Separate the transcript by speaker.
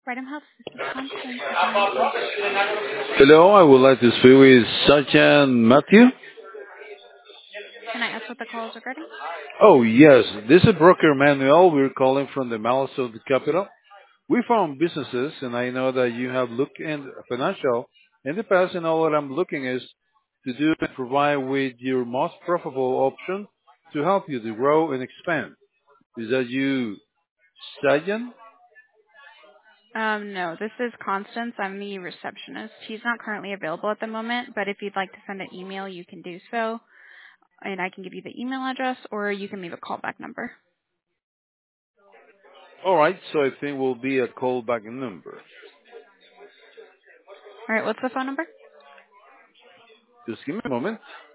Speaker 1: Freedom House, this is Constance. How can I help you?
Speaker 2: Hello, I would like to speak with Sergeant Matthew.
Speaker 1: Can I ask what the call is regarding?
Speaker 2: Oh, yes, this is Broker Manuel. We're calling from the malice of the capital. We found businesses, and I know that you have looked in financial in the past, and all that I'm looking is to do and provide with your most profitable option to help you to grow and expand. Is that you, Sergeant?
Speaker 1: No, this is Constance. I'm the receptionist. He's not currently available at the moment, but if you'd like to send an email, you can do so, and I can give you the email address, or you can leave a callback number.
Speaker 2: All right, so I think will be a callback number.
Speaker 1: All right, what's the phone number?
Speaker 2: Just give me a moment.